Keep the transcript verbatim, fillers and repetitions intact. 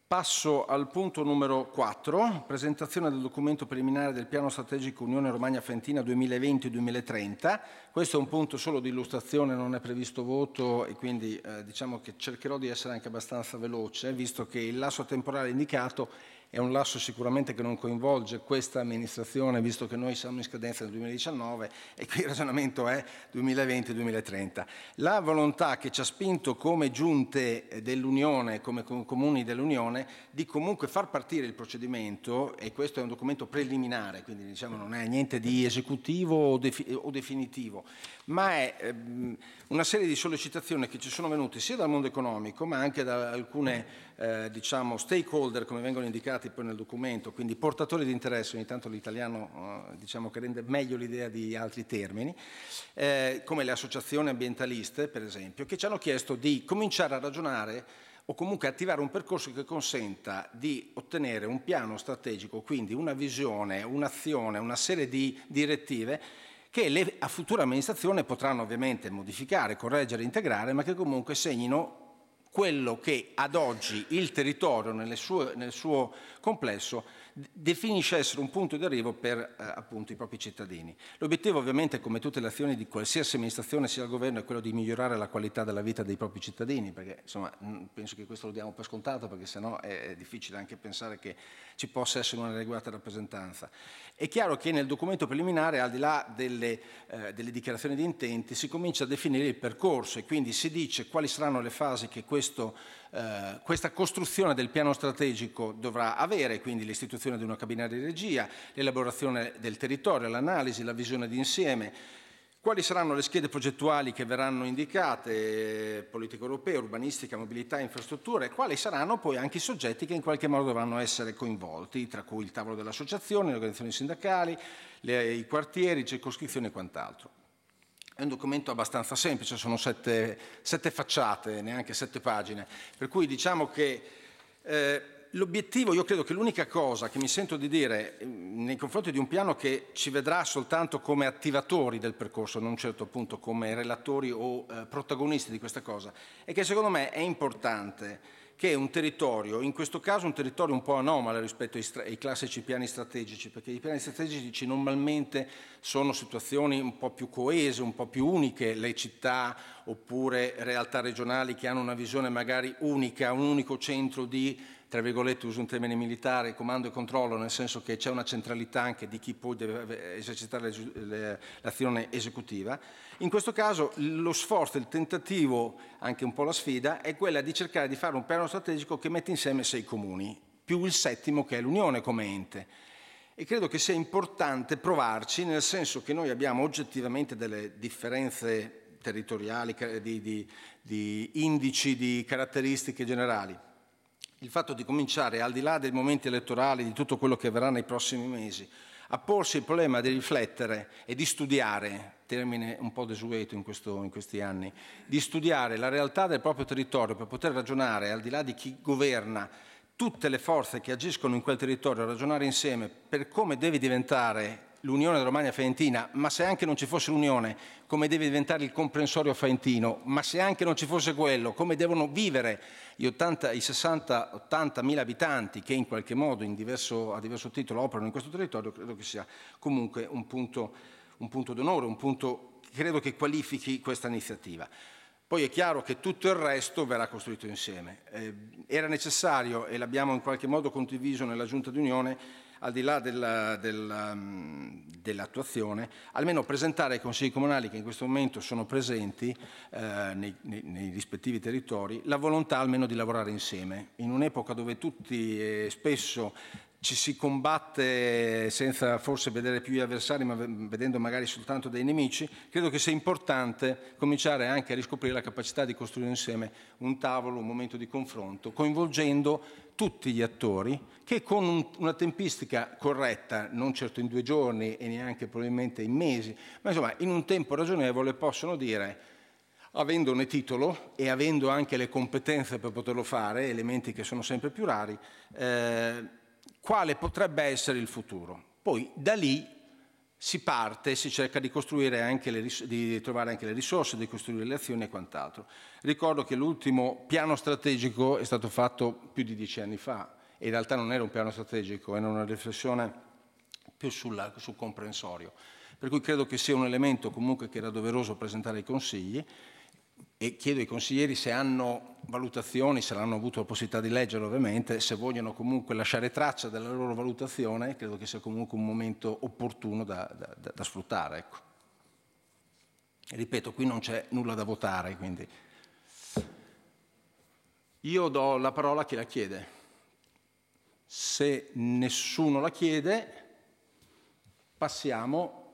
Passo al punto numero quattro, presentazione del documento preliminare del piano strategico Unione Romagna Faentina duemilaventi duemilatrenta. Questo è un punto solo di illustrazione, non è previsto voto e quindi eh, diciamo che cercherò di essere anche abbastanza veloce, visto che il lasso temporale indicato è un lasso sicuramente che non coinvolge questa amministrazione, visto che noi siamo in scadenza nel duemiladiciannove e qui il ragionamento è duemilaventi duemilatrenta. La volontà che ci ha spinto come giunte dell'Unione, come comuni dell'Unione, di comunque far partire il procedimento, e questo è un documento preliminare, quindi diciamo non è niente di esecutivo o, defi o definitivo, ma è ehm, una serie di sollecitazioni che ci sono venute sia dal mondo economico, ma anche da alcune eh, diciamo stakeholder, come vengono indicati poi nel documento, quindi portatori di interesse, ogni tanto l'italiano eh, diciamo che rende meglio l'idea di altri termini, eh, come le associazioni ambientaliste per esempio, che ci hanno chiesto di cominciare a ragionare o comunque attivare un percorso che consenta di ottenere un piano strategico, quindi una visione, un'azione, una serie di direttive che le a future amministrazioni potranno ovviamente modificare, correggere, integrare, ma che comunque segnino quello che ad oggi il territorio nelle sue, nel suo complesso definisce essere un punto di arrivo per eh, appunto i propri cittadini. L'obiettivo ovviamente, come tutte le azioni di qualsiasi amministrazione sia il governo, è quello di migliorare la qualità della vita dei propri cittadini, perché insomma penso che questo lo diamo per scontato, perché sennò è difficile anche pensare che ci possa essere una adeguata rappresentanza. È chiaro che nel documento preliminare, al di là delle, eh, delle dichiarazioni di intenti, si comincia a definire il percorso e quindi si dice quali saranno le fasi che questo, eh, questa costruzione del piano strategico dovrà avere, quindi l'istituzione di una cabina di regia, l'elaborazione del territorio, l'analisi, la visione d'insieme, quali saranno le schede progettuali che verranno indicate, politica europea, urbanistica, mobilità, infrastrutture, quali saranno poi anche i soggetti che in qualche modo dovranno essere coinvolti, tra cui il tavolo delle associazioni, le organizzazioni sindacali, le, i quartieri, circoscrizioni e quant'altro. È un documento abbastanza semplice, sono sette, sette facciate, neanche sette pagine, per cui diciamo che eh, l'obiettivo, io credo che l'unica cosa che mi sento di dire nei confronti di un piano che ci vedrà soltanto come attivatori del percorso, non certo appunto come relatori o eh, protagonisti di questa cosa, è che secondo me è importante che un territorio, in questo caso un territorio un po' anomalo rispetto ai, ai classici piani strategici, perché i piani strategici normalmente sono situazioni un po' più coese, un po' più uniche, le città oppure realtà regionali che hanno una visione magari unica, un unico centro di, tra virgolette, uso un termine militare, comando e controllo, nel senso che c'è una centralità anche di chi poi deve esercitare l'azione esecutiva. In questo caso lo sforzo, il tentativo, anche un po' la sfida, è quella di cercare di fare un piano strategico che mette insieme sei comuni, più il settimo che è l'Unione come ente. E credo che sia importante provarci, nel senso che noi abbiamo oggettivamente delle differenze territoriali, di, di, di indici, di caratteristiche generali. Il fatto di cominciare, al di là dei momenti elettorali, di tutto quello che avverrà nei prossimi mesi, a porsi il problema di riflettere e di studiare, termine un po' desueto in, questo, in questi anni, di studiare la realtà del proprio territorio per poter ragionare, al di là di chi governa, tutte le forze che agiscono in quel territorio, ragionare insieme per come deve diventare l'Unione Romagna Faentina, ma se anche non ci fosse l'Unione, come deve diventare il comprensorio faentino, ma se anche non ci fosse quello, come devono vivere gli ottanta, i sessanta ottanta mila abitanti che in qualche modo in diverso, a diverso titolo operano in questo territorio, credo che sia comunque un punto, un punto d'onore, un punto che credo che qualifichi questa iniziativa. Poi è chiaro che tutto il resto verrà costruito insieme. Eh, era necessario, e l'abbiamo in qualche modo condiviso nella Giunta di Unione, al di là della, della, dell'attuazione, almeno presentare ai consigli comunali che in questo momento sono presenti eh, nei, nei, nei rispettivi territori la volontà almeno di lavorare insieme. In un'epoca dove tutti eh, spesso ci si combatte senza forse vedere più gli avversari, ma vedendo magari soltanto dei nemici, credo che sia importante cominciare anche a riscoprire la capacità di costruire insieme un tavolo, un momento di confronto, coinvolgendo tutti gli attori che con un, una tempistica corretta, non certo in due giorni e neanche probabilmente in mesi, ma insomma in un tempo ragionevole possono dire, avendone titolo e avendo anche le competenze per poterlo fare, elementi che sono sempre più rari, eh, quale potrebbe essere il futuro. Poi da lì si parte, si cerca di, costruire anche le, di trovare anche le risorse, di costruire le azioni e quant'altro. Ricordo che l'ultimo piano strategico è stato fatto più di dieci anni fa e in realtà non era un piano strategico, era una riflessione più sulla, sul comprensorio. Per cui credo che sia un elemento comunque che era doveroso presentare ai consigli e chiedo ai consiglieri se hanno valutazioni, se l'hanno avuto la possibilità di leggere ovviamente, se vogliono comunque lasciare traccia della loro valutazione, credo che sia comunque un momento opportuno da, da, da, da sfruttare. Ecco. E ripeto, qui non c'è nulla da votare, quindi io do la parola a chi la chiede. Se nessuno la chiede, passiamo